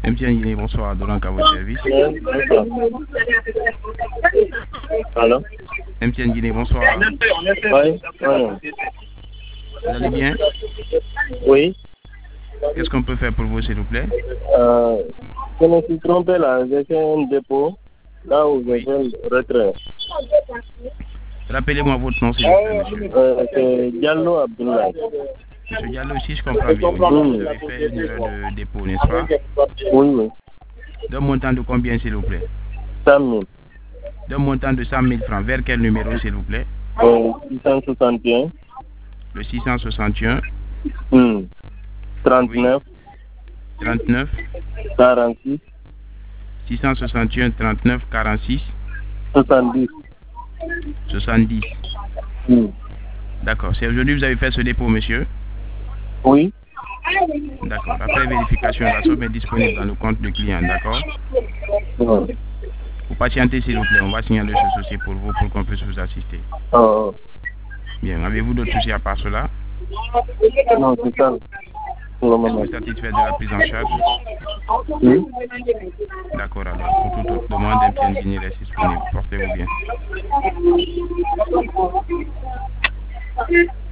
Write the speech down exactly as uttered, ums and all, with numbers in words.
M T N Guinée, bonsoir, donc à votre service. Allô? M T N Guinée, bonsoir. Oui, oui. Vous allez bien? Oui. Qu'est-ce qu'on peut faire pour vous, s'il vous plaît? Euh, je me suis trompé là, j'ai fait un dépôt, là où j'ai fait le retrait. Rappelez-moi votre nom, s'il vous plaît, monsieur. Euh, c'est Diallo Abdoulaye. Monsieur Diallo, si je comprends bien, vous avez fait une erreur de dépôt, n'est-ce pas? Oui, oui. D'un montant de combien, s'il vous plaît? cent mille. D'un montant de cent mille francs. Vers quel numéro, s'il vous plaît? Euh, six cent soixante et un. Le six cent soixante et un. Hmm. trente-neuf. Oui. trente-neuf. quarante-six. six cent soixante et un, trente-neuf, quarante-six. soixante-dix. soixante-dix. Hmm. D'accord. C'est aujourd'hui que vous avez fait ce dépôt, monsieur? Oui. D'accord. Après vérification, la somme est disponible dans le compte de client, d'accord? Hmm. Vous patientez, s'il vous plaît. On va signaler ce souci pour vous pour qu'on puisse vous assister. Oh. Bien. Avez-vous d'autres soucis à part cela? Non, c'est ça. Pour le moment. Êtes-vous satisfait de la prise en charge? Oui. D'accord, alors. Pour toute autre demande, M T N Guinée reste disponible. Portez-vous bien.